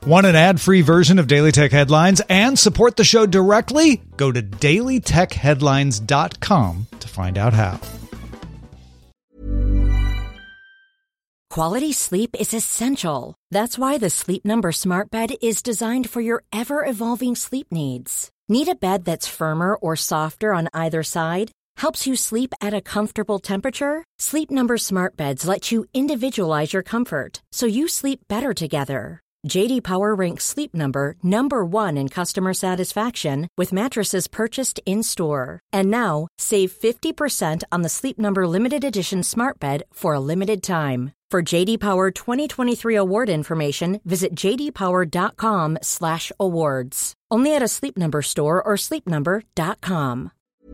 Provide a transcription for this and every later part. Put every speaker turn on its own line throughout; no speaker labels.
Want an ad-free version of Daily Tech Headlines and support the show directly? Go to dailytechheadlines.com to find out how.
Quality sleep is essential. That's why the Sleep Number Smart Bed is designed for your ever-evolving sleep needs. Need a bed that's firmer or softer on either side? Helps you sleep at a comfortable temperature? Sleep Number Smart Beds let you individualize your comfort, so you sleep better together. J.D. Power ranks Sleep Number number 1 in customer satisfaction with mattresses purchased in-store. And now, save 50% on the Sleep Number Limited Edition Smart Bed for a limited time. For J.D. Power 2023 award information, visit jdpower.com/awards. Only at a Sleep Number store or sleepnumber.com.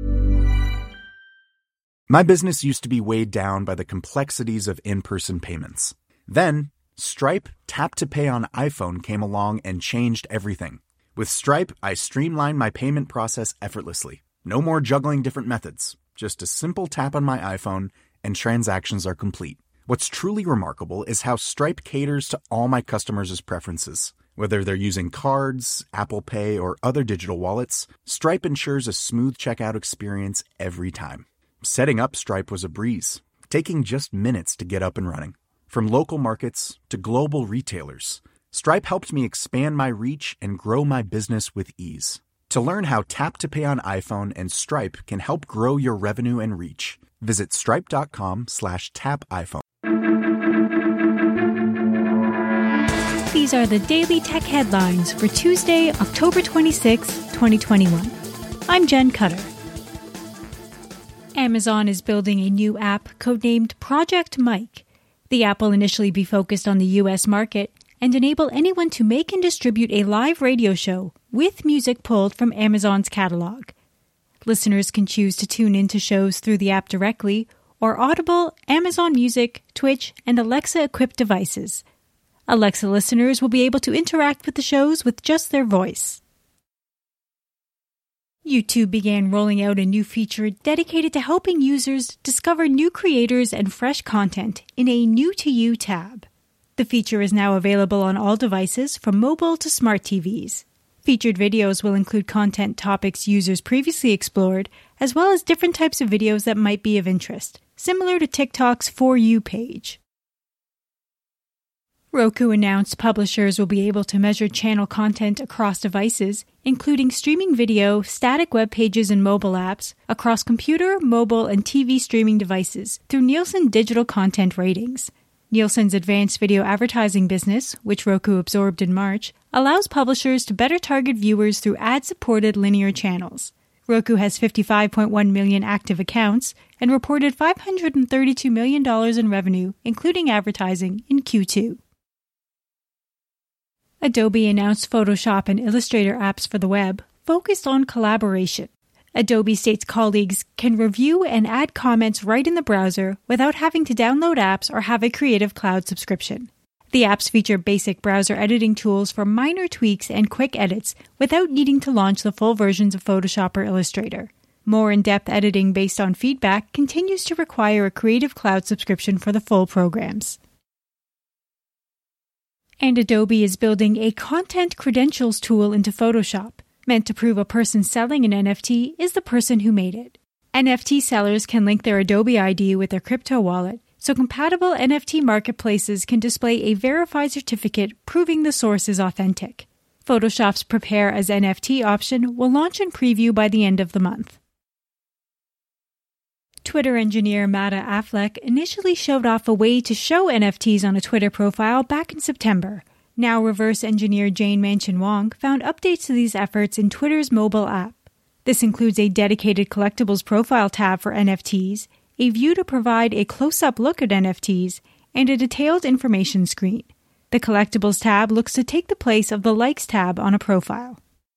My business used to be weighed down by the complexities of in-person payments. Then, Stripe Tap to Pay on iPhone came along and changed everything. With Stripe, I streamlined my payment process effortlessly. No more juggling different methods. Just a simple tap on my iPhone and transactions are complete. What's truly remarkable is how Stripe caters to all my customers' preferences. Whether they're using cards, Apple Pay, or other digital wallets, Stripe ensures a smooth checkout experience every time. Setting up Stripe was a breeze, taking just minutes to get up and running. From local markets to global retailers, Stripe helped me expand my reach and grow my business with ease. To learn how Tap to Pay on iPhone and Stripe can help grow your revenue and reach, visit stripe.com/tapiphone.
These are the Daily Tech Headlines for Tuesday, October 26, 2021. I'm Jen Cutter. Amazon is building a new app codenamed Project Mike. The app will initially be focused on the U.S. market and enable anyone to make and distribute a live radio show with music pulled from Amazon's catalog. Listeners can choose to tune into shows through the app directly or Audible, Amazon Music, Twitch, and Alexa-equipped devices. Alexa listeners will be able to interact with the shows with just their voice. YouTube began rolling out a new feature dedicated to helping users discover new creators and fresh content in a New to You tab. The feature is now available on all devices from mobile to smart TVs. Featured videos will include content topics users previously explored, as well as different types of videos that might be of interest, similar to TikTok's For You page. Roku announced publishers will be able to measure channel content across devices, including streaming video, static web pages, and mobile apps, across computer, mobile, and TV streaming devices through Nielsen digital content ratings. Nielsen's advanced video advertising business, which Roku absorbed in March, allows publishers to better target viewers through ad-supported linear channels. Roku has 55.1 million active accounts and reported $532 million in revenue, including advertising, in Q2. Adobe announced Photoshop and Illustrator apps for the web, focused on collaboration. Adobe states colleagues can review and add comments right in the browser without having to download apps or have a Creative Cloud subscription. The apps feature basic browser editing tools for minor tweaks and quick edits without needing to launch the full versions of Photoshop or Illustrator. More in-depth editing based on feedback continues to require a Creative Cloud subscription for the full programs. And Adobe is building a content credentials tool into Photoshop, meant to prove a person selling an NFT is the person who made it. NFT sellers can link their Adobe ID with their crypto wallet, so compatible NFT marketplaces can display a verified certificate proving the source is authentic. Photoshop's Prepare as NFT option will launch in preview by the end of the month. Twitter engineer Mata Affleck initially showed off a way to show NFTs on a Twitter profile back in September. Now reverse engineer Jane Manchin Wong found updates to these efforts in Twitter's mobile app. This includes a dedicated collectibles profile tab for NFTs, a view to provide a close-up look at NFTs, and a detailed information screen. The collectibles tab looks to take the place of the likes tab on a profile.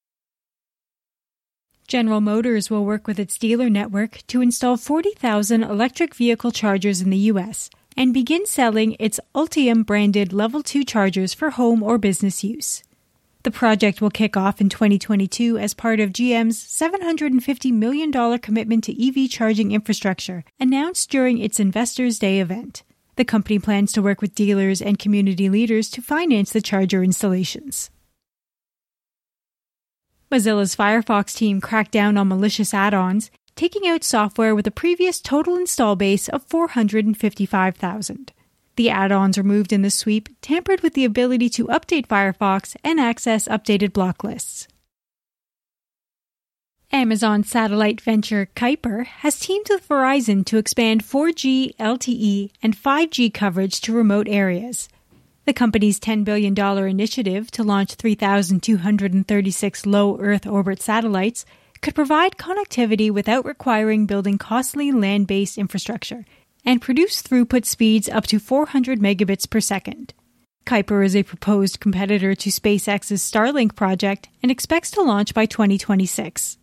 General Motors will work with its dealer network to install 40,000 electric vehicle chargers in the U.S. and begin selling its Ultium-branded Level 2 chargers for home or business use. The project will kick off in 2022 as part of GM's $750 million commitment to EV charging infrastructure announced during its Investors' Day event. The company plans to work with dealers and community leaders to finance the charger installations. Mozilla's Firefox team cracked down on malicious add-ons, taking out software with a previous total install base of 455,000. The add-ons removed in the sweep tampered with the ability to update Firefox and access updated block lists. Amazon satellite venture Kuiper has teamed with Verizon to expand 4G, LTE, and 5G coverage to remote areas. The company's $10 billion initiative to launch 3,236 low Earth orbit satellites could provide connectivity without requiring building costly land-based infrastructure and produce throughput speeds up to 400 megabits per second. Kuiper is a proposed competitor to SpaceX's Starlink project and expects to launch by 2026.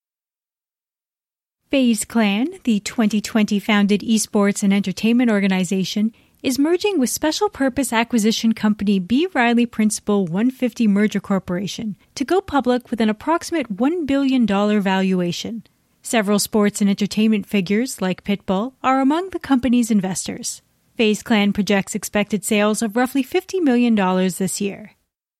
FaZe Clan, the 2020 founded esports and entertainment organization, is merging with special purpose acquisition company B. Riley Principal 150 Merger Corporation to go public with an approximate $1 billion valuation. Several sports and entertainment figures, like Pitbull, are among the company's investors. FaZe Clan projects expected sales of roughly $50 million this year.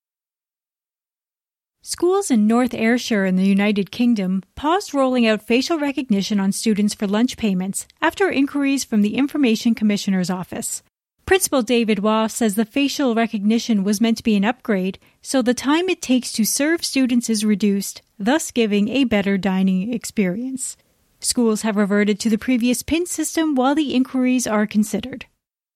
Schools in North Ayrshire in the United Kingdom paused rolling out facial recognition on students for lunch payments after inquiries from the Information Commissioner's Office. Principal David Waugh says the facial recognition was meant to be an upgrade, so the time it takes to serve students is reduced, thus giving a better dining experience. Schools have reverted to the previous PIN system while the inquiries are considered.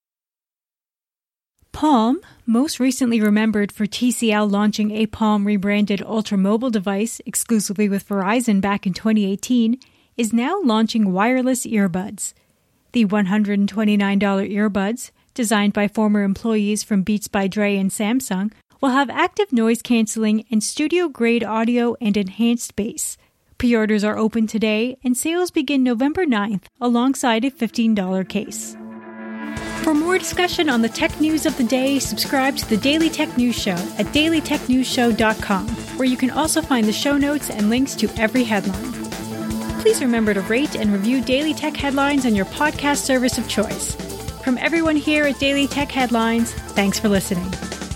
Palm, most recently remembered for TCL launching a Palm rebranded ultra-mobile device exclusively with Verizon back in 2018, is now launching wireless earbuds. The $129 earbuds, designed by former employees from Beats by Dre and Samsung, will have active noise cancelling and studio-grade audio and enhanced bass. Pre-orders are open today, and sales begin November 9th, alongside a $15 case. For more discussion on the tech news of the day, subscribe to the Daily Tech News Show at dailytechnewsshow.com, where you can also find the show notes and links to every headline. Please remember to rate and review Daily Tech Headlines on your podcast service of choice. From everyone here at Daily Tech Headlines, thanks for listening.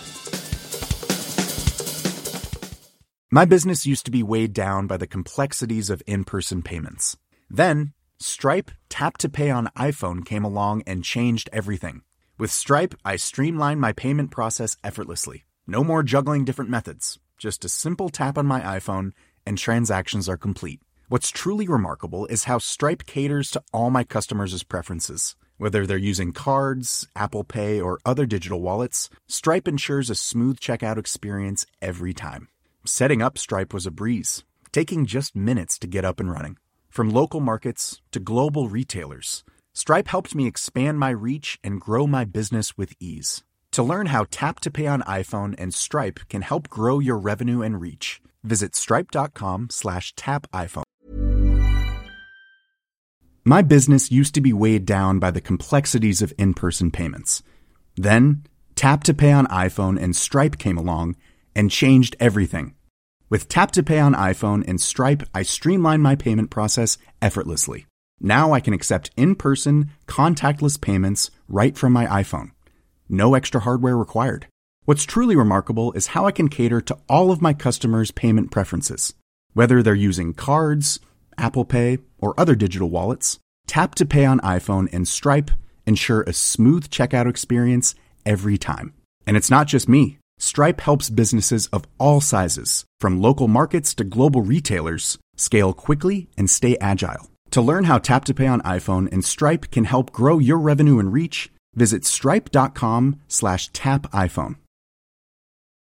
My business used to be weighed down by the complexities of in-person payments. Then, Stripe Tap to Pay on iPhone came along and changed everything. With Stripe, I streamlined my payment process effortlessly. No more juggling different methods. Just a simple tap on my iPhone and transactions are complete. What's truly remarkable is how Stripe caters to all my customers' preferences. Whether they're using cards, Apple Pay, or other digital wallets, Stripe ensures a smooth checkout experience every time. Setting up Stripe was a breeze, taking just minutes to get up and running. From local markets to global retailers, Stripe helped me expand my reach and grow my business with ease. To learn how Tap to Pay on iPhone and Stripe can help grow your revenue and reach, visit stripe.com/tapiphone. My business used to be weighed down by the complexities of in-person payments. Then, Tap to Pay on iPhone and Stripe came along and changed everything. With Tap to Pay on iPhone and Stripe, I streamlined my payment process effortlessly. Now I can accept in-person, contactless payments right from my iPhone. No extra hardware required. What's truly remarkable is how I can cater to all of my customers' payment preferences. Whether they're using cards, Apple Pay, or other digital wallets, Tap to Pay on iPhone and Stripe ensure a smooth checkout experience every time. And it's not just me. Stripe helps businesses of all sizes, from local markets to global retailers, scale quickly and stay agile. To learn how Tap to Pay on iPhone and Stripe can help grow your revenue and reach, visit stripe.com/tapiphone.